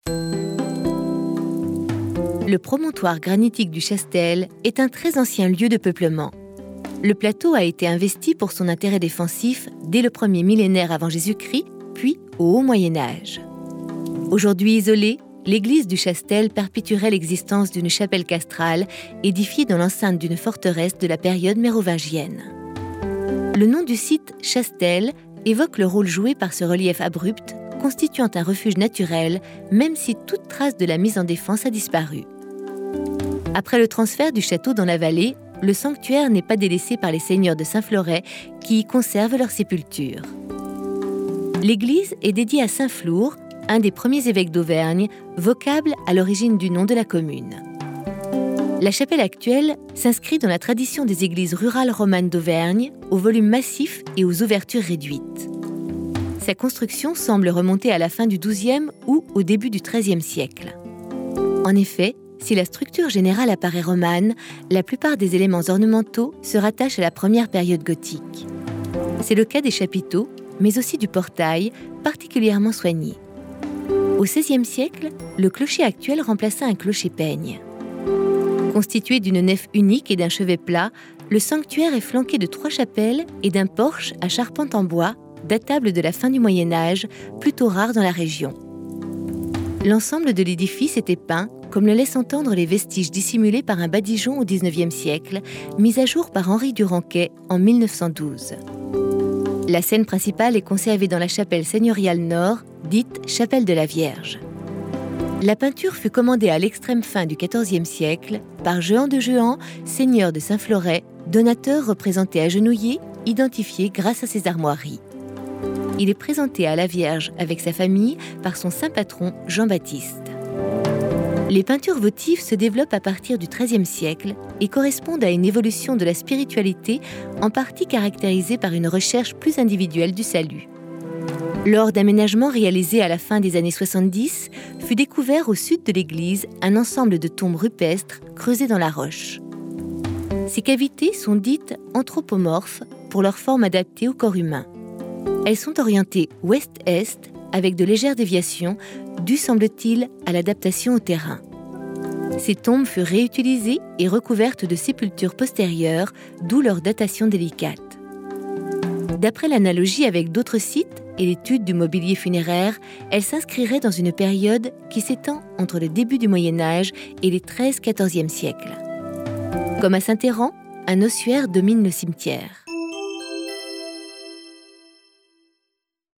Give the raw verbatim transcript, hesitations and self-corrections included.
Le promontoire granitique du Chastel est un très ancien lieu de peuplement. Le plateau a été investi pour son intérêt défensif dès le premier millénaire avant Jésus-Christ, puis au Haut Moyen-Âge. Aujourd'hui isolée, l'église du Chastel perpétuerait l'existence d'une chapelle castrale édifiée dans l'enceinte d'une forteresse de la période mérovingienne. Le nom du site Chastel évoque le rôle joué par ce relief abrupt, constituant un refuge naturel, même si toute trace de la mise en défense a disparu. Après le transfert du château dans la vallée, le sanctuaire n'est pas délaissé par les seigneurs de Saint-Floray qui y conservent leur sépulture. L'église est dédiée à Saint Flour, un des premiers évêques d'Auvergne, vocable à l'origine du nom de la commune. La chapelle actuelle s'inscrit dans la tradition des églises rurales romanes d'Auvergne, au volume massif et aux ouvertures réduites. Sa construction semble remonter à la fin du douzième ou au début du treizième siècle. En effet, si la structure générale apparaît romane, la plupart des éléments ornementaux se rattachent à la première période gothique. C'est le cas des chapiteaux, mais aussi du portail, particulièrement soigné. Au seizième siècle, le clocher actuel remplaça un clocher-peigne. Constitué d'une nef unique et d'un chevet plat, le sanctuaire est flanqué de trois chapelles et d'un porche à charpente en bois, datable de la fin du Moyen-Âge, plutôt rare dans la région. L'ensemble de l'édifice était peint, comme le laissent entendre les vestiges dissimulés par un badigeon au dix-neuvième siècle, mis à jour par Henri Duranquet en mille neuf cent douze. La scène principale est conservée dans la chapelle seigneuriale nord, dite chapelle de la Vierge. La peinture fut commandée à l'extrême fin du quatorzième siècle par Jehan de Jehan, seigneur de Saint-Floray, donateur représenté agenouillé, identifié grâce à ses armoiries. Il est présenté à la Vierge avec sa famille par son saint patron Jean-Baptiste. Les peintures votives se développent à partir du treizième siècle et correspondent à une évolution de la spiritualité en partie caractérisée par une recherche plus individuelle du salut. Lors d'aménagements réalisés à la fin des années soixante-dix, fut découvert au sud de l'église un ensemble de tombes rupestres creusées dans la roche. Ces cavités sont dites anthropomorphes pour leur forme adaptée au corps humain. Elles sont orientées ouest-est avec de légères déviations, dues semble-t-il à l'adaptation au terrain. Ces tombes furent réutilisées et recouvertes de sépultures postérieures, d'où leur datation délicate. D'après l'analogie avec d'autres sites et l'étude du mobilier funéraire, elles s'inscriraient dans une période qui s'étend entre le début du Moyen-Âge et les treizième quatorzième siècles. Comme à Saint-Héran, un ossuaire domine le cimetière.